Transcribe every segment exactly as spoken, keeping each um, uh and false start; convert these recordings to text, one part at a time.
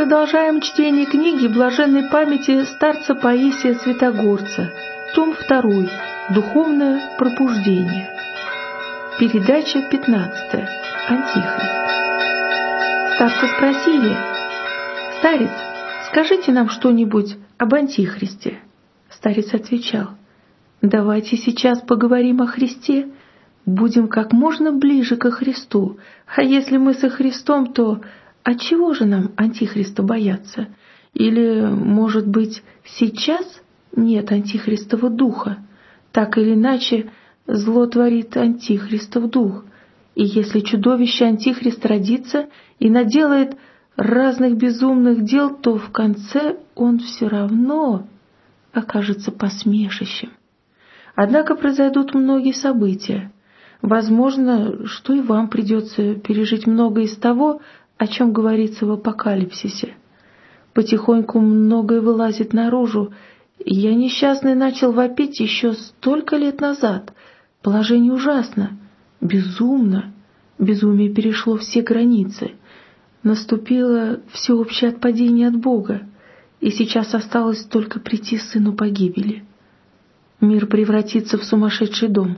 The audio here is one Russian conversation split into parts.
продолжаем чтение книги блаженной памяти старца Паисия Святогорца, том второй, Духовное пробуждение. Передача пятнадцатая. Антихрист. Старца спросили: «Старец, скажите нам что-нибудь об Антихристе». Старец отвечал: «Давайте сейчас поговорим о Христе, будем как можно ближе ко Христу, а если мы со Христом, то отчего же нам Антихриста бояться? Или, может быть, сейчас нет Антихристова духа? Так или иначе, зло творит Антихристов дух. И если чудовище Антихрист родится и наделает разных безумных дел, то в конце он все равно окажется посмешищем. Однако произойдут многие события. Возможно, что и вам придется пережить многое из того, о чем говорится в Апокалипсисе. Потихоньку многое вылазит наружу. Я несчастный начал вопить еще столько лет назад. Положение ужасно, безумно. Безумие перешло все границы. Наступило всеобщее отпадение от Бога, и сейчас осталось только прийти сыну погибели. Мир превратится в сумасшедший дом.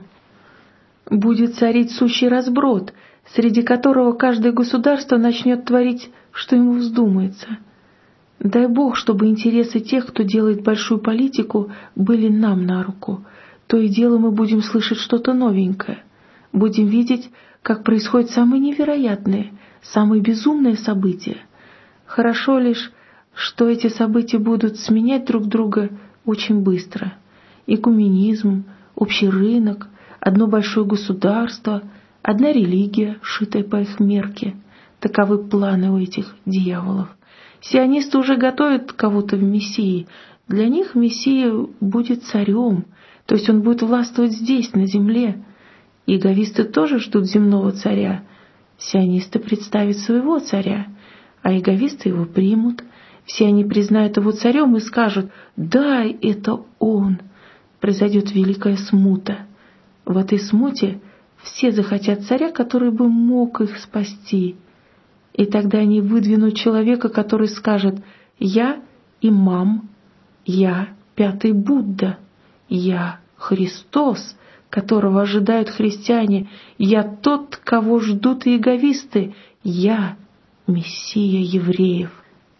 Будет царить сущий разброд, среди которого каждое государство начнет творить, что ему вздумается. Дай Бог, чтобы интересы тех, кто делает большую политику, были нам на руку. То и дело мы будем слышать что-то новенькое. Будем видеть, как происходят самые невероятные, самые безумные события. Хорошо лишь, что эти события будут сменять друг друга очень быстро. Экуменизм, общий рынок, одно большое государство, одна религия, шитая по их мерке. Таковы планы у этих дьяволов. Сионисты уже готовят кого-то в Мессии. Для них Мессия будет царем, то есть он будет властвовать здесь, на земле. Иеговисты тоже ждут земного царя. Сионисты представят своего царя, а иеговисты его примут. Все они признают его царем и скажут: «Да, это он». Произойдет великая смута. В этой смуте все захотят царя, который бы мог их спасти. И тогда они выдвинут человека, который скажет: «Я имам, я пятый Будда, я Христос, которого ожидают христиане, я тот, кого ждут иеговисты, я Мессия евреев».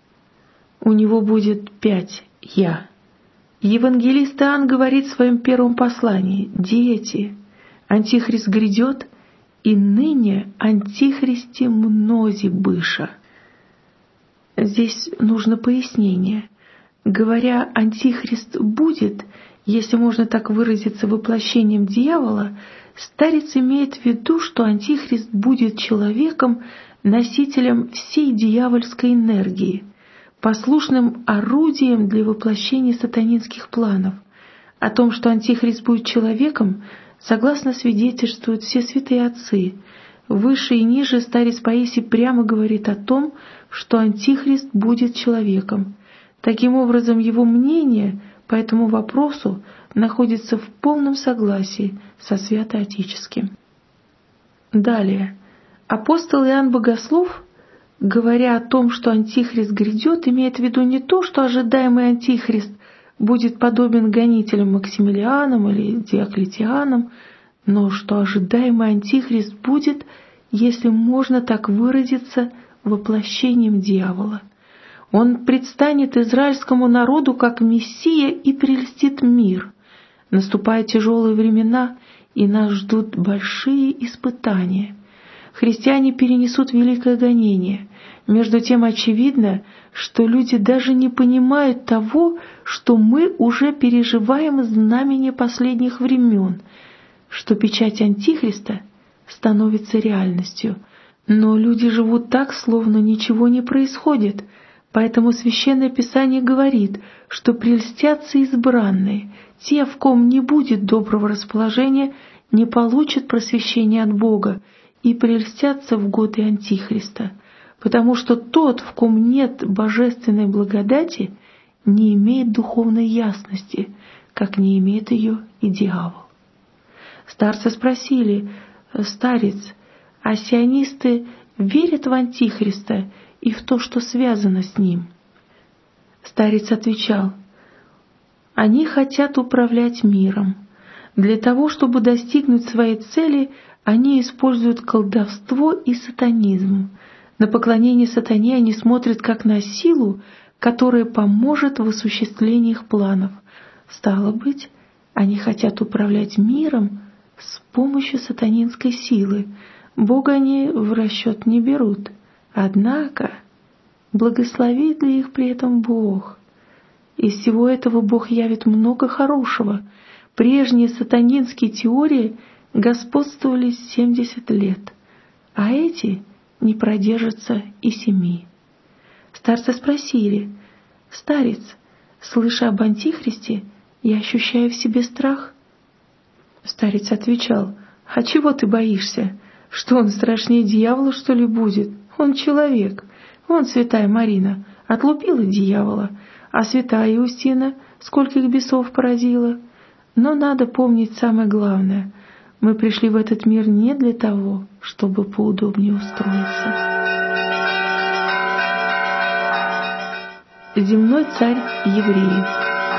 У него будет пять «я». Евангелист Иоанн говорит в своем первом послании: «Дети, Антихрист грядет, и ныне Антихристе мнози быша». Здесь нужно пояснение. Говоря «Антихрист будет», если можно так выразиться, воплощением дьявола, старец имеет в виду, что Антихрист будет человеком, носителем всей дьявольской энергии, послушным орудием для воплощения сатанинских планов. О том, что Антихрист будет человеком, согласно свидетельствуют все святые отцы. Выше и ниже старец Паисий прямо говорит о том, что Антихрист будет человеком. Таким образом, его мнение по этому вопросу находится в полном согласии со святоотеческим. Далее. Апостол Иоанн Богослов, говоря о том, что Антихрист грядет, имеет в виду не то, что ожидаемый Антихрист будет подобен гонителям Максимилианам или Диоклетианам, но что ожидаемый Антихрист будет, если можно так выразиться, воплощением дьявола. Он предстанет израильскому народу как Мессия и прельстит мир. Наступают тяжелые времена, и нас ждут большие испытания. Христиане перенесут великое гонение. Между тем очевидно, что люди даже не понимают того, что мы уже переживаем знамение последних времен, что печать Антихриста становится реальностью. Но люди живут так, словно ничего не происходит. Поэтому Священное Писание говорит, что прельстятся избранные, те, в ком не будет доброго расположения, не получат просвещения от Бога и прельстятся в годы Антихриста, потому что тот, в ком нет божественной благодати, не имеет духовной ясности, как не имеет ее и дьявол. Старцы спросили: «Старец, а сионисты верят в Антихриста и в то, что связано с ним. Старец отвечал: они хотят управлять миром. Для того, чтобы достигнуть своей цели, они используют колдовство и сатанизм. На поклонение сатане они смотрят как на силу, которая поможет в осуществлении их планов. Стало быть, они хотят управлять миром с помощью сатанинской силы. Бога они в расчет не берут. Однако, благословит ли их при этом Бог? Из всего этого Бог явит много хорошего. Прежние сатанинские теории господствовали семьдесят лет, а эти не продержатся и семи. Старцы спросили: «Старец, слыша об Антихристе, я ощущаю в себе страх». Старец отвечал: «А чего ты боишься? Что он страшнее дьявола, что ли, будет? Он человек. Вон святая Марина отлупила дьявола, а святая Иустина скольких бесов поразила. Но надо помнить самое главное. Мы пришли в этот мир не для того, чтобы поудобнее устроиться». Земной царь евреев.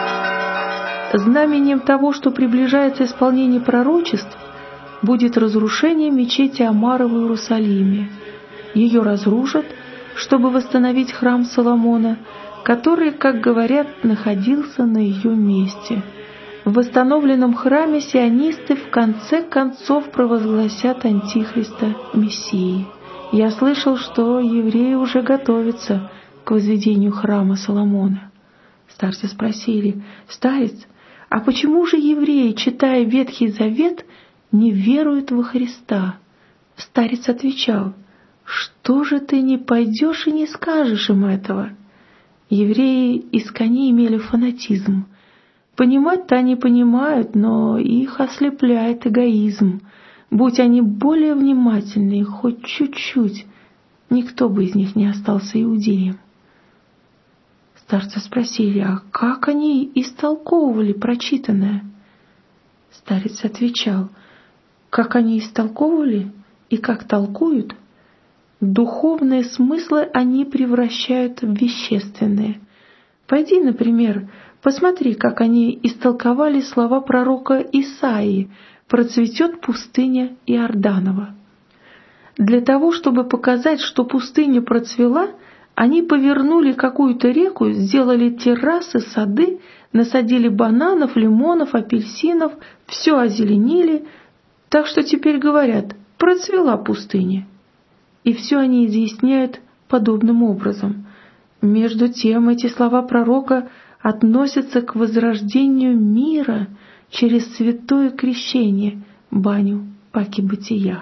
Знаменем того, что приближается исполнение пророчеств, будет разрушение мечети Омара в Иерусалиме. Ее разрушат, чтобы восстановить храм Соломона, который, как говорят, находился на ее месте. В восстановленном храме сионисты в конце концов провозгласят Антихриста Мессией. Я слышал, что евреи уже готовятся к возведению храма Соломона. Старцы спросили: «Старец, а почему же евреи, читая Ветхий Завет, не веруют во Христа?» Старец отвечал: «Что же ты не пойдешь и не скажешь им этого?» Евреи искони имели фанатизм. Понимать-то они понимают, но их ослепляет эгоизм. Будь они более внимательны, хоть чуть-чуть, никто бы из них не остался иудеем. Старцы спросили: «А как они истолковывали прочитанное?» Старец отвечал: «Как они истолковывали и как толкуют, духовные смыслы они превращают в вещественные. Пойди, например, посмотри, как они истолковали слова пророка Исаии: «Процветет пустыня Иорданова». Для того, чтобы показать, что пустыня процвела, они повернули какую-то реку, сделали террасы, сады, насадили бананов, лимонов, апельсинов, все озеленили, так что теперь говорят: «Процвела пустыня». И все они изъясняют подобным образом. Между тем эти слова пророка относятся к возрождению мира через святое крещение, баню паки бытия.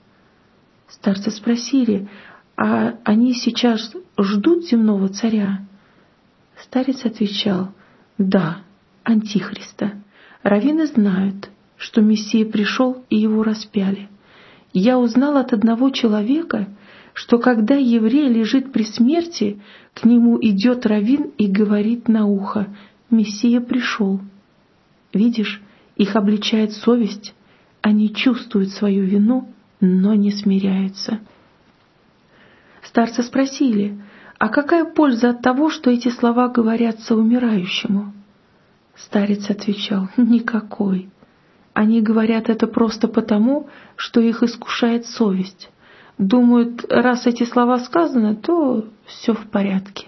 Старцы спросили: «А они сейчас ждут земного царя?» Старец отвечал: «Да, Антихриста. Раввины знают, что Мессия пришел и его распяли. Я узнал от одного человека, что когда еврей лежит при смерти, к нему идет раввин и говорит на ухо: Мессия пришел. Видишь, их обличает совесть, они чувствуют свою вину, но не смиряются». Старцы спросили: «А какая польза от того, что эти слова говорятся умирающему?» Старец отвечал: «Никакой. Они говорят это просто потому, что их искушает совесть. Думают, раз эти слова сказаны, то все в порядке».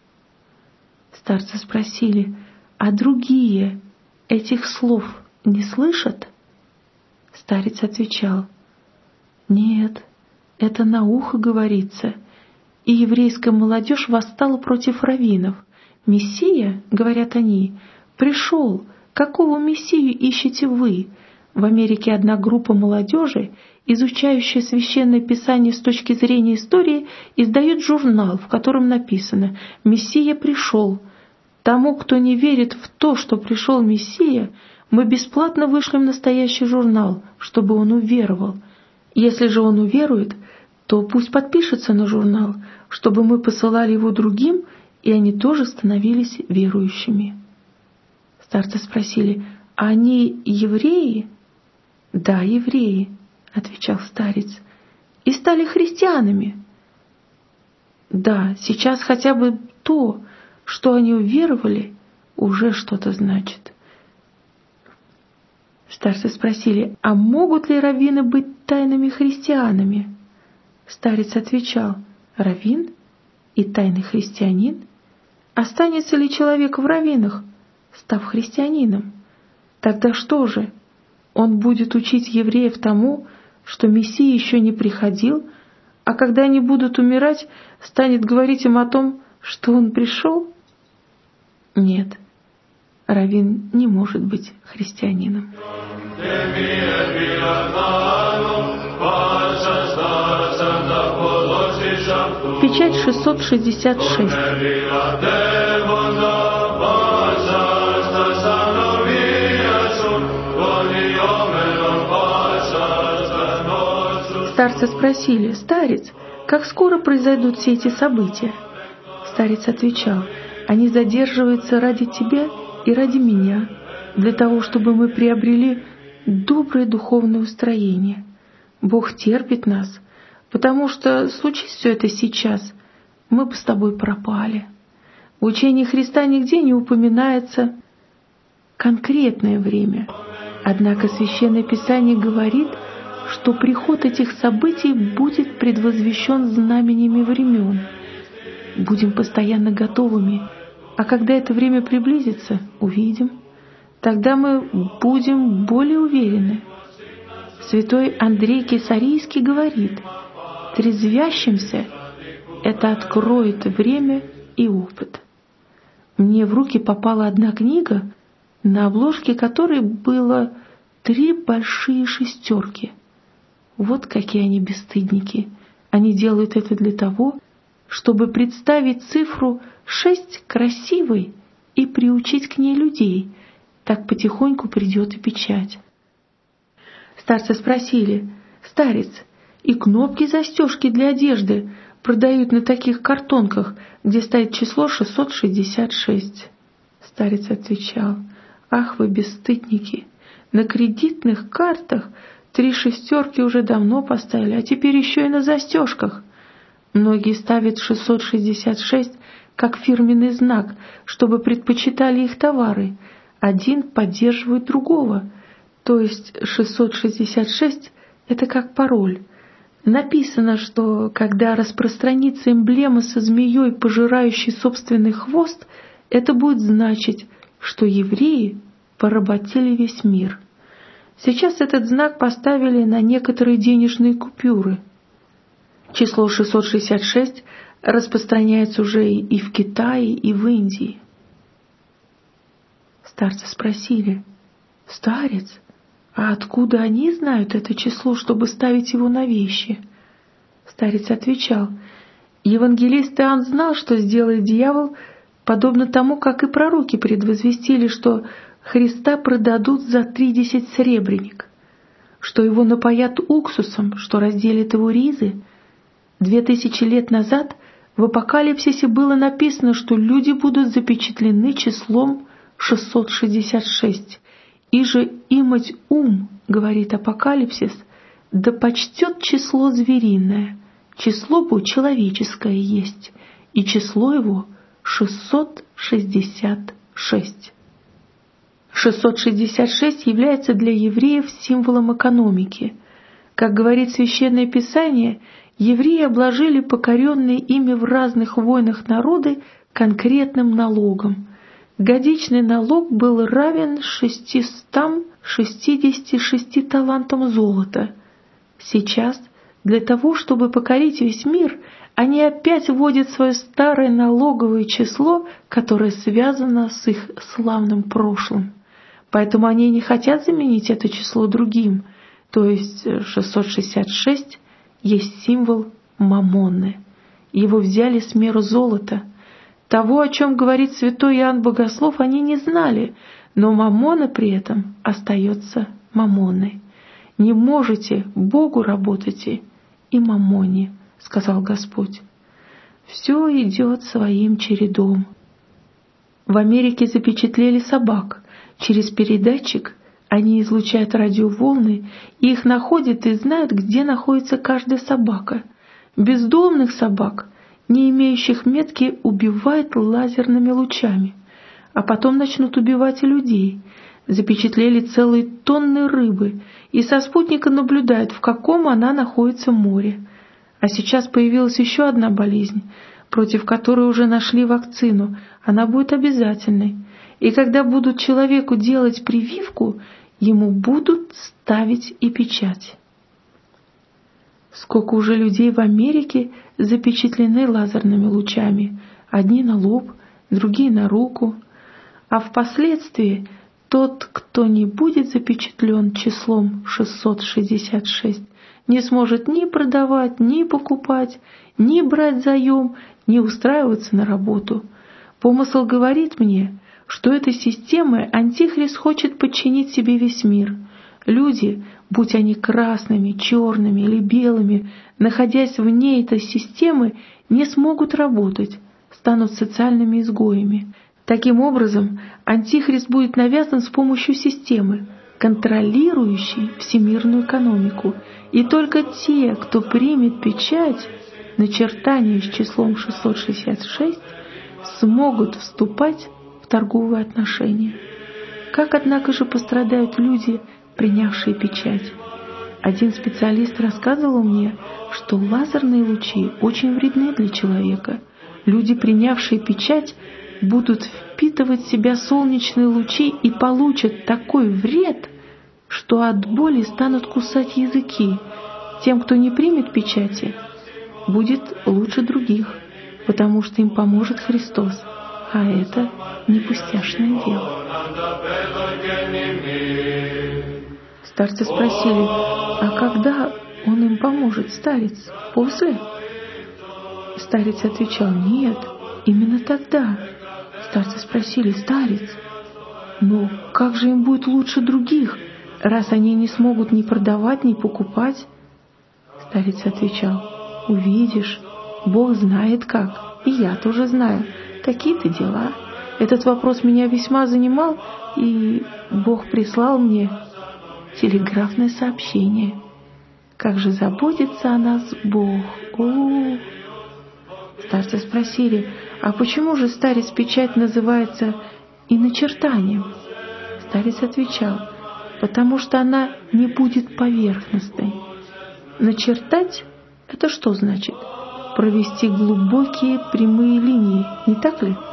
Старцы спросили: «А другие этих слов не слышат?» Старец отвечал: «Нет, это на ухо говорится». И еврейская молодежь восстала против раввинов. «Мессия, — говорят они, — пришел. Какого Мессию ищете вы?» В Америке одна группа молодежи, изучающая Священное Писание с точки зрения истории, издает журнал, в котором написано: «Мессия пришел. Тому, кто не верит в то, что пришел Мессия, мы бесплатно вышлем настоящий журнал, чтобы он уверовал. Если же он уверует, то пусть подпишется на журнал, чтобы мы посылали его другим, и они тоже становились верующими». Старцы спросили: «А они евреи?» «Да, евреи», — отвечал старец, — «и стали христианами». Да, сейчас хотя бы то, что они уверовали, уже что-то значит. Старцы спросили, а могут ли раввины быть тайными христианами? Старец отвечал, раввин и тайный христианин? Останется ли человек в раввинах, став христианином? Тогда что же? Он будет учить евреев тому, что Мессия еще не приходил, а когда они будут умирать, станет говорить им о том, что он пришел? Нет, раввин не может быть христианином. Печать шестьсот шестьдесят шесть. Старцы спросили, старец, как скоро произойдут все эти события? Старец отвечал, они задерживаются ради тебя и ради меня, для того, чтобы мы приобрели доброе духовное устроение. Бог терпит нас, потому что, случись все это сейчас, мы бы с тобой пропали. В учении Христа нигде не упоминается конкретное время, однако Священное Писание говорит, что приход этих событий будет предвозвещен знамениями времен. Будем постоянно готовыми, а когда это время приблизится, увидим. Тогда мы будем более уверены. Святой Андрей Кесарийский говорит, трезвящимся это откроет время и опыт. Мне в руки попала одна книга, на обложке которой было три большие шестерки. Вот какие они бесстыдники. Они делают это для того, чтобы представить цифру шесть красивой и приучить к ней людей. Так потихоньку придет и печать. Старцы спросили, старец, и кнопки-застежки для одежды продают на таких картонках, где стоит число шестьсот шестьдесят шесть. Старец отвечал, ах вы бесстыдники, на кредитных картах три шестерки уже давно поставили, а теперь еще и на застежках. Многие ставят шестьсот шестьдесят шесть как фирменный знак, чтобы предпочитали их товары. Один поддерживает другого, то есть шестьсот шестьдесят шесть – это как пароль. Написано, что когда распространится эмблема со змеей, пожирающей собственный хвост, это будет значить, что евреи поработили весь мир. Сейчас этот знак поставили на некоторые денежные купюры. Число шестьсот шестьдесят шесть распространяется уже и в Китае, и в Индии. Старцы спросили, старец, а откуда они знают это число, чтобы ставить его на вещи? Старец отвечал, евангелист Иоанн знал, что сделает дьявол, подобно тому, как и пророки предвозвестили, что Христа продадут за тридцать серебряник, что его напоят уксусом, что разделят его ризы. Две тысячи лет назад в Апокалипсисе было написано, что люди будут запечатлены числом шестьсот шестьдесят шесть. «И же имать ум, — говорит Апокалипсис, — да почтет число звериное, число бы человеческое есть, и число его шестьсот шестьдесят шесть». шестьсот шестьдесят шесть является для евреев символом экономики. Как говорит Священное Писание, евреи обложили покоренные ими в разных войнах народы конкретным налогом. Годичный налог был равен шестистам шестидесяти шести талантам золота. Сейчас, для того, чтобы покорить весь мир, они опять вводят свое старое налоговое число, которое связано с их славным прошлым. Поэтому они не хотят заменить это число другим, то есть шестьсот шестьдесят шесть есть символ мамонны. Его взяли с меры золота. Того, о чем говорит святой Иоанн Богослов, они не знали, но мамонна при этом остается мамонной. Не можете, Богу работайте и мамоне, сказал Господь. Все идет своим чередом. В Америке запечатлели собак. Через передатчик они излучают радиоволны, и их находят и знают, где находится каждая собака. Бездомных собак не имеющих метки, убивает лазерными лучами, а потом начнут убивать и людей. Запечатлели целые тонны рыбы, и со спутника наблюдают, в каком она находится море. А сейчас появилась еще одна болезнь, против которой уже нашли вакцину. Она будет обязательной. И когда будут человеку делать прививку, ему будут ставить и печать. Сколько уже людей в Америке запечатлены лазерными лучами. Одни на лоб, другие на руку. А впоследствии тот, кто не будет запечатлен числом шестьсот шестьдесят шесть, не сможет ни продавать, ни покупать, ни брать заем, ни устраиваться на работу. Помысл говорит мне, что этой системой Антихрист хочет подчинить себе весь мир. Люди, будь они красными, черными или белыми, находясь вне этой системы, не смогут работать, станут социальными изгоями. Таким образом, Антихрист будет навязан с помощью системы, контролирующей всемирную экономику, и только те, кто примет печать, начертание с числом шестьсот шестьдесят шесть, смогут вступать в торговые отношения. Как, однако же, пострадают люди, принявшие печать? Один специалист рассказывал мне, что лазерные лучи очень вредны для человека. Люди, принявшие печать, будут впитывать в себя солнечные лучи и получат такой вред, что от боли станут кусать языки. Тем, кто не примет печати, будет лучше других, потому что им поможет Христос, а это не пустяшное дело. Старцы спросили: а когда он им поможет, старец? После? Старец отвечал: нет, именно тогда. Старцы спросили: старец, но как же им будет лучше других, раз они не смогут ни продавать, ни покупать? Старец отвечал: увидишь, Бог знает как, и я тоже знаю. Такие-то дела. Этот вопрос меня весьма занимал, и Бог прислал мне телеграфное сообщение. Как же заботится о нас Бог! О-о-о! Старцы спросили: а почему же, старец, печать называется и начертанием? Старец отвечал: потому что она не будет поверхностной. Начертать — это что значит? Провести глубокие прямые линии, не так ли?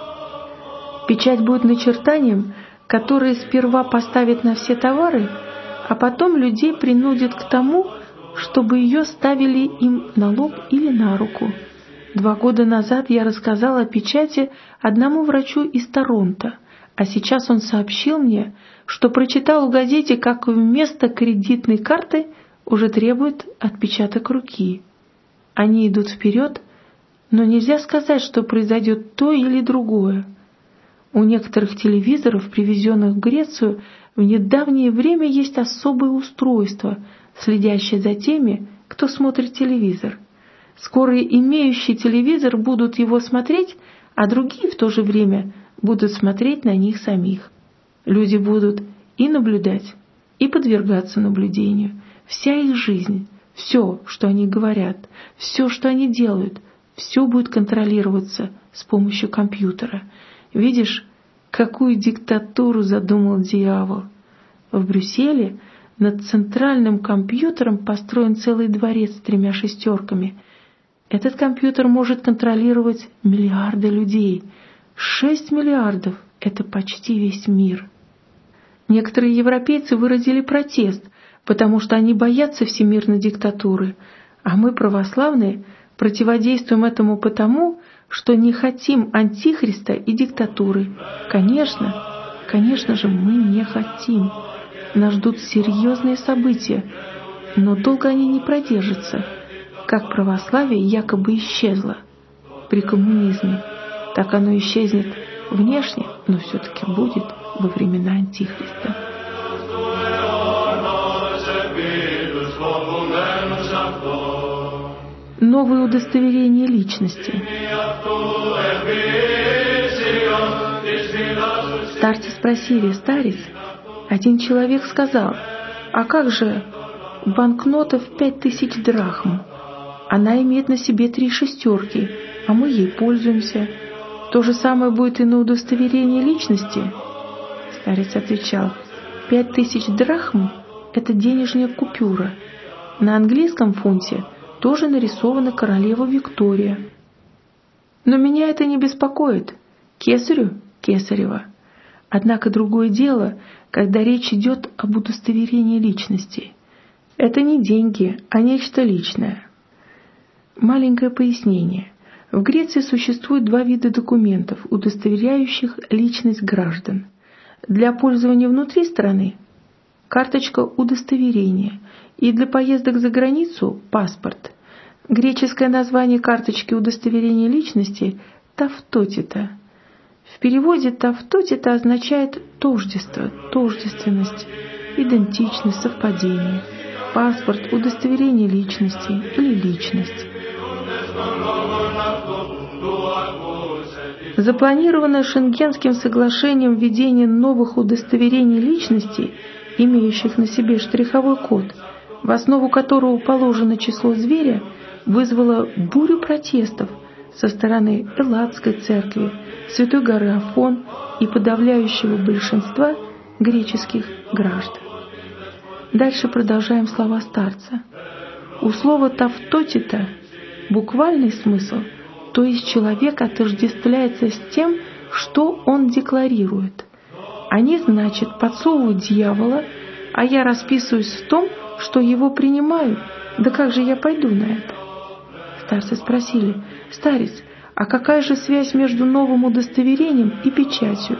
Печать будет начертанием, которое сперва поставит на все товары, а потом людей принудит к тому, чтобы ее ставили им на лоб или на руку. Два года назад я рассказала о печати одному врачу из Торонто, а сейчас он сообщил мне, что прочитал в газете, как вместо кредитной карты уже требуют отпечаток руки. Они идут вперед, но нельзя сказать, что произойдет то или другое. У некоторых телевизоров, привезенных в Грецию, в недавнее время есть особое устройство, следящее за теми, кто смотрит телевизор. Скоро имеющие телевизор будут его смотреть, а другие в то же время будут смотреть на них самих. Люди будут и наблюдать, и подвергаться наблюдению. Вся их жизнь, все, что они говорят, все, что они делают, все будет контролироваться с помощью компьютера. Видишь, какую диктатуру задумал дьявол? В Брюсселе над центральным компьютером построен целый дворец с тремя шестерками. Этот компьютер может контролировать миллиарды людей. Шесть миллиардов – это почти весь мир. Некоторые европейцы выразили протест, потому что они боятся всемирной диктатуры, а мы, православные, противодействуем этому потому, что не хотим антихриста и диктатуры. Конечно, конечно же, мы не хотим. Нас ждут серьезные события, но долго они не продержатся. Как православие якобы исчезло при коммунизме, так оно исчезнет внешне, но все-таки будет во времена Антихриста. Новые удостоверения личности. Старцы спросили: старец, один человек сказал: а как же банкнота в пять тысяч драхм? Она имеет на себе три шестерки, а мы ей пользуемся. То же самое будет и на удостоверении личности. Старец отвечал: пять тысяч драхм – это денежная купюра. На английском фунте тоже нарисована королева Виктория. Но меня это не беспокоит. Кесарю – кесарева. Однако другое дело, когда речь идет об удостоверении личности. Это не деньги, а нечто личное. Маленькое пояснение. В Греции существует два вида документов, удостоверяющих личность граждан. Для пользования внутри страны – карточка удостоверения, и для поездок за границу – паспорт. Греческое название карточки удостоверения личности – тавтотита. В переводе тавтотита означает тождество, тождественность, идентичность, совпадение, паспорт, удостоверение личности или личность. Запланированное Шенгенским соглашением введение новых удостоверений личности, имеющих на себе штриховой код, в основу которого положено число зверя, вызвало бурю протестов со стороны Элладской церкви, Святой горы Афон и подавляющего большинства греческих граждан. Дальше продолжаем слова старца. У слова «тавтотита» буквальный смысл, то есть человек отождествляется с тем, что он декларирует. Они, значит, подсовывают дьявола, а я расписываюсь в том, что его принимаю. Да как же я пойду на это? Старцы спросили: «Старец, а какая же связь между новым удостоверением и печатью?»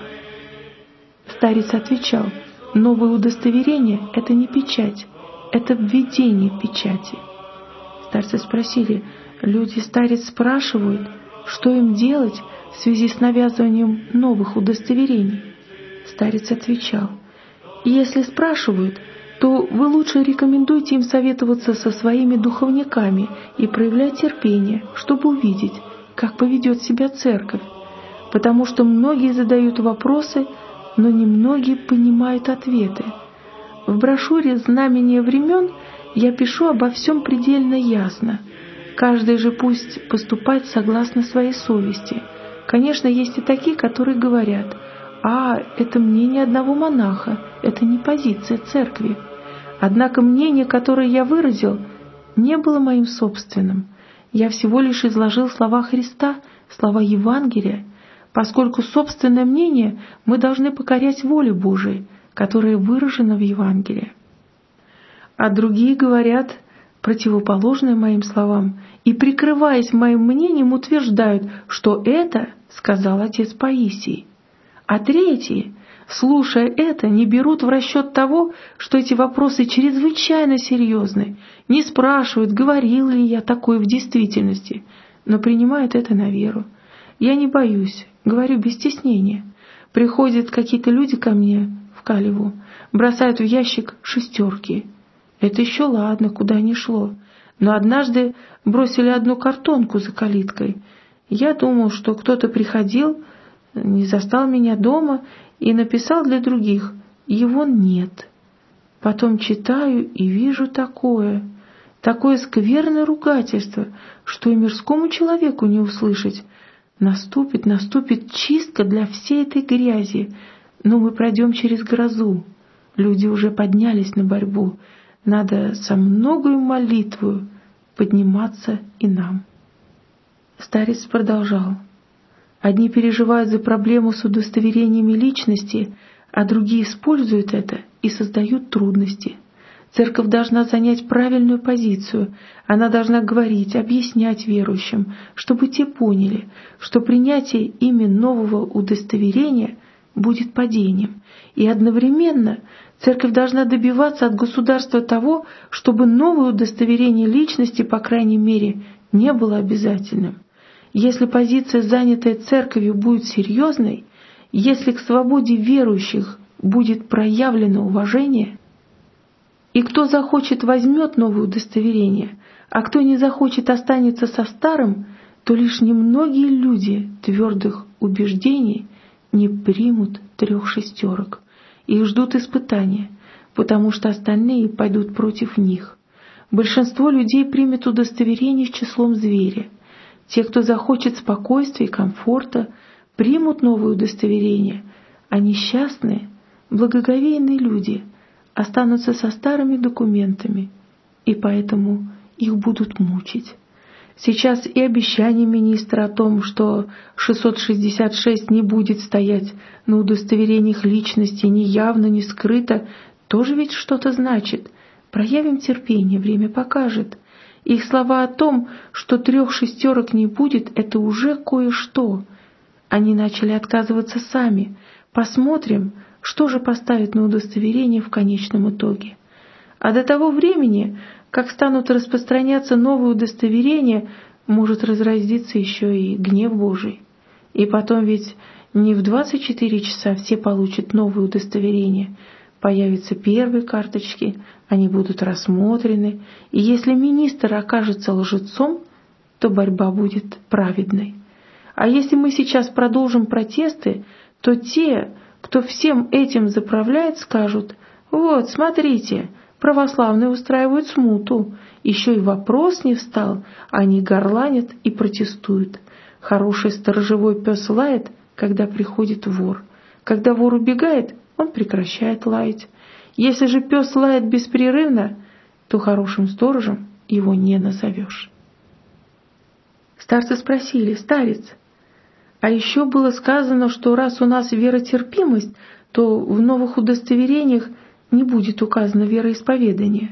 Старец отвечал: «Новое удостоверение – это не печать, это введение печати». Старцы спросили: «Люди, старец, спрашивают, что им делать в связи с навязыванием новых удостоверений?» Старец отвечал: «Если спрашивают, то вы лучше рекомендуйте им советоваться со своими духовниками и проявлять терпение, чтобы увидеть, как поведет себя церковь, потому что многие задают вопросы, но немногие понимают ответы. В брошюре «Знамение времен» я пишу обо всем предельно ясно. Каждый же пусть поступает согласно своей совести. Конечно, есть и такие, которые говорят: «А, это мнение одного монаха, это не позиция церкви». Однако мнение, которое я выразил, не было моим собственным. Я всего лишь изложил слова Христа, слова Евангелия, поскольку собственное мнение мы должны покорять воле Божией, которая выражена в Евангелии. А другие говорят противоположное моим словам и, прикрываясь моим мнением, утверждают, что это сказал отец Паисий. А третьи, слушая это, не берут в расчет того, что эти вопросы чрезвычайно серьезны, не спрашивают, говорил ли я такое в действительности, но принимают это на веру. Я не боюсь, говорю без стеснения. Приходят какие-то люди ко мне в Калеву, бросают в ящик шестерки. Это еще ладно, куда ни шло. Но однажды бросили одну картонку за калиткой. Я думал, что кто-то приходил, не застал меня дома и написал для других. Его нет. Потом читаю и вижу такое, такое скверное ругательство, что и мирскому человеку не услышать. Наступит, наступит чистка для всей этой грязи, но мы пройдем через грозу. Люди уже поднялись на борьбу. Надо со многою молитвою подниматься и нам. Старец продолжал. Одни переживают за проблему с удостоверениями личности, а другие используют это и создают трудности. Церковь должна занять правильную позицию. Она должна говорить, объяснять верующим, чтобы те поняли, что принятие ими нового удостоверения будет падением. И одновременно церковь должна добиваться от государства того, чтобы новое удостоверение личности, по крайней мере, не было обязательным. Если позиция, занятая церковью, будет серьезной, если к свободе верующих будет проявлено уважение, и кто захочет, возьмет новое удостоверение, а кто не захочет, останется со старым, то лишь немногие люди твердых убеждений не примут трех шестерок. Их ждут испытания, потому что остальные пойдут против них. Большинство людей примет удостоверение с числом зверя. Те, кто захочет спокойствия и комфорта, примут новое удостоверение, а несчастные, благоговейные люди останутся со старыми документами, и поэтому их будут мучить. Сейчас и обещание министра о том, что шестьсот шестьдесят шесть не будет стоять на удостоверениях личности ни явно, ни скрыто, тоже ведь что-то значит. Проявим терпение, время покажет. Их слова о том, что трех шестерок не будет, это уже кое-что. Они начали отказываться сами. Посмотрим, что же поставят на удостоверение в конечном итоге. А до того времени, как станут распространяться новые удостоверения, может разразиться еще и гнев Божий. И потом ведь не в двадцать четыре часа все получат новые удостоверения. Появятся первые карточки, они будут рассмотрены, и если министр окажется лжецом, то борьба будет праведной. А если мы сейчас продолжим протесты, то те, кто всем этим заправляет, скажут: «Вот, смотрите, православные устраивают смуту, еще и вопрос не встал, они горланят и протестуют. Хороший сторожевой пес лает, когда приходит вор. Когда вор убегает, он прекращает лаять. Если же пес лает беспрерывно, то хорошим сторожем его не назовешь». Старцы спросили: «Старец, а еще было сказано, что раз у нас веротерпимость, то в новых удостоверениях не будет указано вероисповедание».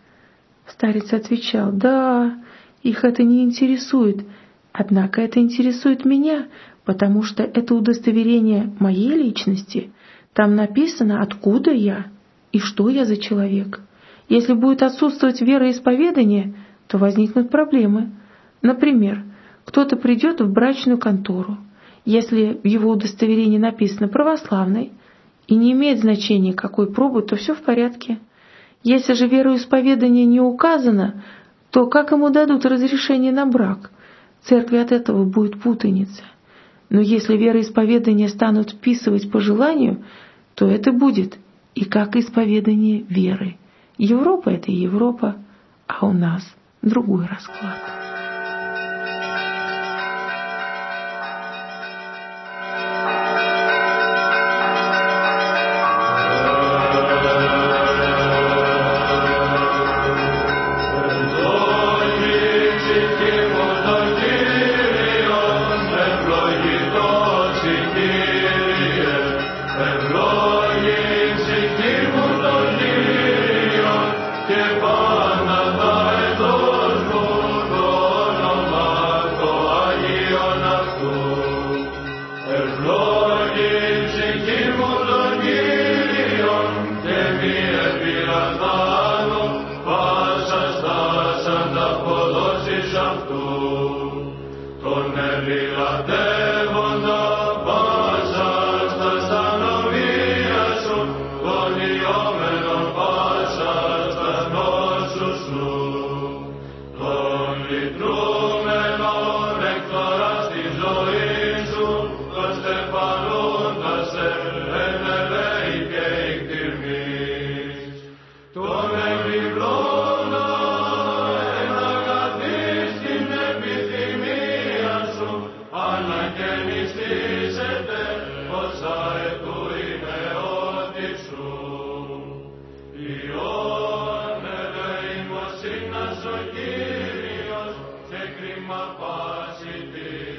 Старец отвечал: «Да, их это не интересует, однако это интересует меня, потому что это удостоверение моей личности. Там написано, откуда я и что я за человек. Если будет отсутствовать вероисповедание, то возникнут проблемы. Например, кто-то придет в брачную контору. Если в его удостоверении написано «православный» и не имеет значения, какой пробы, то все в порядке. Если же вероисповедание не указано, то как ему дадут разрешение на брак? Церкви от этого будет путаница. Но если вероисповедание станут вписывать по желанию, то это будет и как исповедание веры. Европа — это Европа, а у нас другой расклад. Κύριος και κρίμα πάση